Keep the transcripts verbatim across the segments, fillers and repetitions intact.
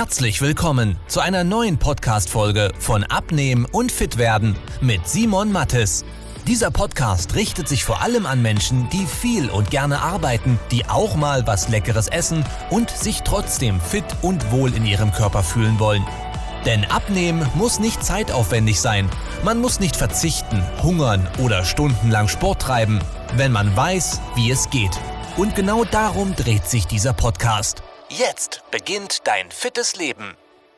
Herzlich willkommen zu einer neuen Podcast-Folge von Abnehmen und Fitwerden mit Simon Mattes. Dieser Podcast richtet sich vor allem an Menschen, die viel und gerne arbeiten, die auch mal was Leckeres essen und sich trotzdem fit und wohl in ihrem Körper fühlen wollen. Denn Abnehmen muss nicht zeitaufwendig sein. Man muss nicht verzichten, hungern oder stundenlang Sport treiben, wenn man weiß, wie es geht. Und genau darum dreht sich dieser Podcast. Jetzt beginnt dein fittes Leben.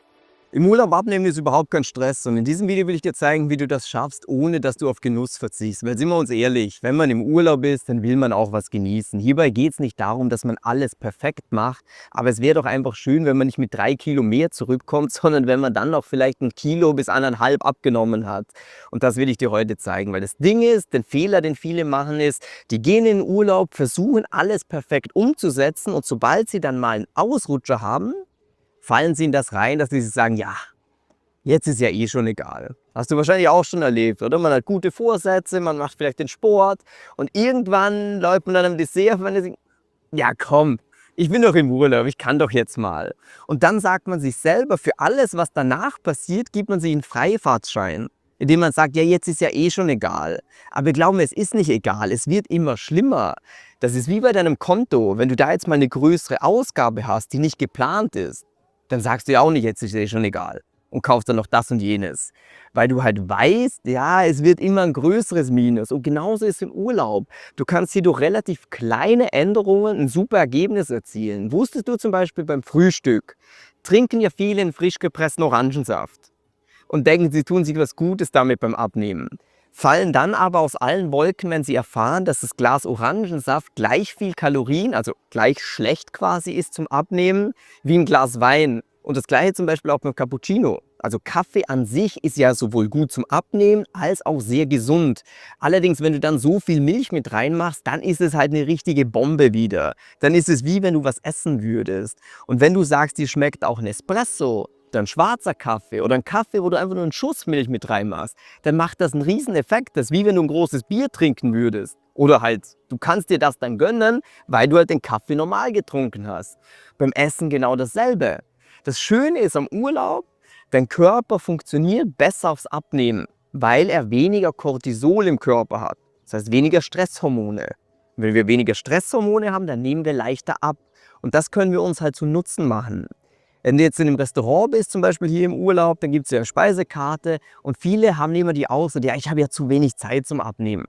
Im Urlaub abnehmen ist überhaupt kein Stress und in diesem Video will ich dir zeigen, wie du das schaffst, ohne dass du auf Genuss verzichtst. Weil sind wir uns ehrlich, wenn man im Urlaub ist, dann will man auch was genießen. Hierbei geht es nicht darum, dass man alles perfekt macht, aber es wäre doch einfach schön, wenn man nicht mit drei Kilo mehr zurückkommt, sondern wenn man dann noch vielleicht ein Kilo bis anderthalb abgenommen hat. Und das will ich dir heute zeigen, weil das Ding ist, den Fehler, den viele machen ist, die gehen in den Urlaub, versuchen alles perfekt umzusetzen und sobald sie dann mal einen Ausrutscher haben, fallen sie in das rein, dass sie sich sagen, ja, jetzt ist ja eh schon egal. Hast du wahrscheinlich auch schon erlebt, oder? Man hat gute Vorsätze, man macht vielleicht den Sport und irgendwann läuft man dann am Dessert und denkt, ja komm, ich bin doch im Urlaub, ich kann doch jetzt mal. Und dann sagt man sich selber, für alles, was danach passiert, gibt man sich einen Freifahrtschein, indem man sagt, ja, jetzt ist ja eh schon egal. Aber glauben wir, es ist nicht egal, es wird immer schlimmer. Das ist wie bei deinem Konto, wenn du da jetzt mal eine größere Ausgabe hast, die nicht geplant ist, dann sagst du ja auch nicht, jetzt ist eh schon egal und kaufst dann noch das und jenes. Weil du halt weißt, ja, es wird immer ein größeres Minus. Und genauso ist es im Urlaub. Du kannst hier durch relativ kleine Änderungen ein super Ergebnis erzielen. Wusstest du zum Beispiel beim Frühstück, trinken ja viele einen frisch gepressten Orangensaft und denken, sie tun sich was Gutes damit beim Abnehmen. Fallen dann aber aus allen Wolken, wenn sie erfahren, dass das Glas Orangensaft gleich viel Kalorien, also gleich schlecht quasi ist zum Abnehmen, wie ein Glas Wein. Und das gleiche zum Beispiel auch beim Cappuccino. Also Kaffee an sich ist ja sowohl gut zum Abnehmen als auch sehr gesund. Allerdings, wenn du dann so viel Milch mit reinmachst, dann ist es halt eine richtige Bombe wieder. Dann ist es wie wenn du was essen würdest. Und wenn du sagst, dir schmeckt auch ein Espresso, ein schwarzer Kaffee oder ein Kaffee, wo du einfach nur einen Schuss Milch mit reinmachst, dann macht das einen riesen Effekt. Das ist wie wenn du ein großes Bier trinken würdest. Oder halt, du kannst dir das dann gönnen, weil du halt den Kaffee normal getrunken hast. Beim Essen genau dasselbe. Das Schöne ist am Urlaub, dein Körper funktioniert besser aufs Abnehmen, weil er weniger Cortisol im Körper hat. Das heißt weniger Stresshormone. Und wenn wir weniger Stresshormone haben, dann nehmen wir leichter ab. Und das können wir uns halt zu Nutzen machen. Wenn du jetzt in einem Restaurant bist, zum Beispiel hier im Urlaub, dann gibt es ja eine Speisekarte und viele haben immer die Aussage, ja, ich habe ja zu wenig Zeit zum Abnehmen.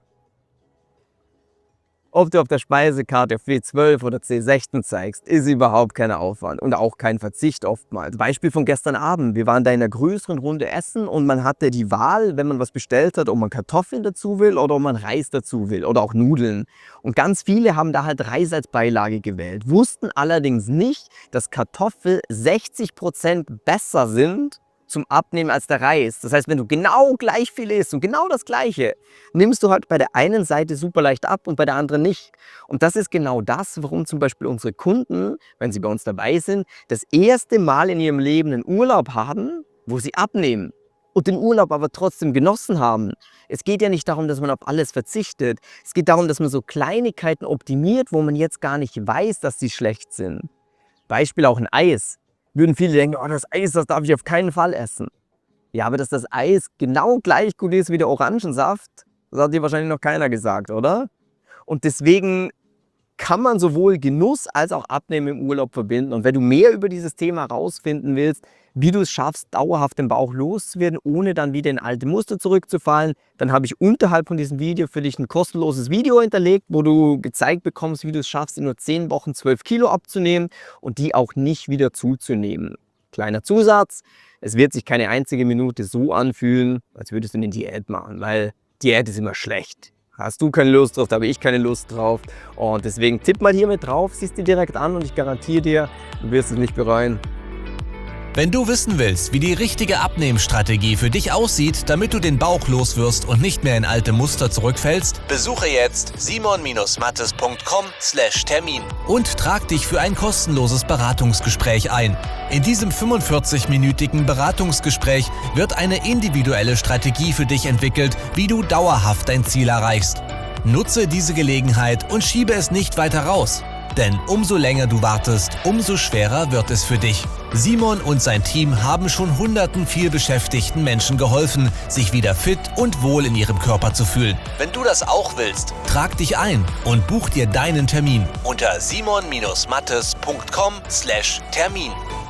Ob du auf der Speisekarte auf W zwölf oder C sechzehn zeigst, ist überhaupt kein Aufwand und auch kein Verzicht oftmals. Beispiel von gestern Abend, wir waren da in einer größeren Runde essen und man hatte die Wahl, wenn man was bestellt hat, ob man Kartoffeln dazu will oder ob man Reis dazu will oder auch Nudeln. Und ganz viele haben da halt Reis als Beilage gewählt, wussten allerdings nicht, dass Kartoffeln sechzig Prozent besser sind zum Abnehmen als der Reis. Das heißt, wenn du genau gleich viel isst und genau das Gleiche, nimmst du halt bei der einen Seite super leicht ab und bei der anderen nicht. Und das ist genau das, warum zum Beispiel unsere Kunden, wenn sie bei uns dabei sind, das erste Mal in ihrem Leben einen Urlaub haben, wo sie abnehmen und den Urlaub aber trotzdem genossen haben. Es geht ja nicht darum, dass man auf alles verzichtet. Es geht darum, dass man so Kleinigkeiten optimiert, wo man jetzt gar nicht weiß, dass sie schlecht sind. Beispiel auch ein Eis. Würden viele denken, oh, das Eis, das darf ich auf keinen Fall essen. Ja, aber dass das Eis genau gleich gut ist wie der Orangensaft, das hat dir wahrscheinlich noch keiner gesagt, oder? Und deswegen kann man sowohl Genuss als auch Abnehmen im Urlaub verbinden. Und wenn du mehr über dieses Thema herausfinden willst, wie du es schaffst, dauerhaft den Bauch loszuwerden, ohne dann wieder in alte Muster zurückzufallen, dann habe ich unterhalb von diesem Video für dich ein kostenloses Video hinterlegt, wo du gezeigt bekommst, wie du es schaffst, in nur zehn Wochen zwölf Kilo abzunehmen und die auch nicht wieder zuzunehmen. Kleiner Zusatz, es wird sich keine einzige Minute so anfühlen, als würdest du eine Diät machen, weil Diät ist immer schlecht. Hast du keine Lust drauf, da habe ich keine Lust drauf. Und deswegen tipp mal hier mit drauf, siehst dir direkt an und ich garantiere dir, du wirst es nicht bereuen. Wenn du wissen willst, wie die richtige Abnehmstrategie für dich aussieht, damit du den Bauch loswirst und nicht mehr in alte Muster zurückfällst, besuche jetzt simon mattes punkt com slash termin und trag dich für ein kostenloses Beratungsgespräch ein. In diesem fünfundvierzig-minütigen Beratungsgespräch wird eine individuelle Strategie für dich entwickelt, wie du dauerhaft dein Ziel erreichst. Nutze diese Gelegenheit und schiebe es nicht weiter raus. Denn umso länger du wartest, umso schwerer wird es für dich. Simon und sein Team haben schon hunderten vielbeschäftigten Menschen geholfen, sich wieder fit und wohl in ihrem Körper zu fühlen. Wenn du das auch willst, trag dich ein und buch dir deinen Termin unter simon Mattes punkt com slash Termin.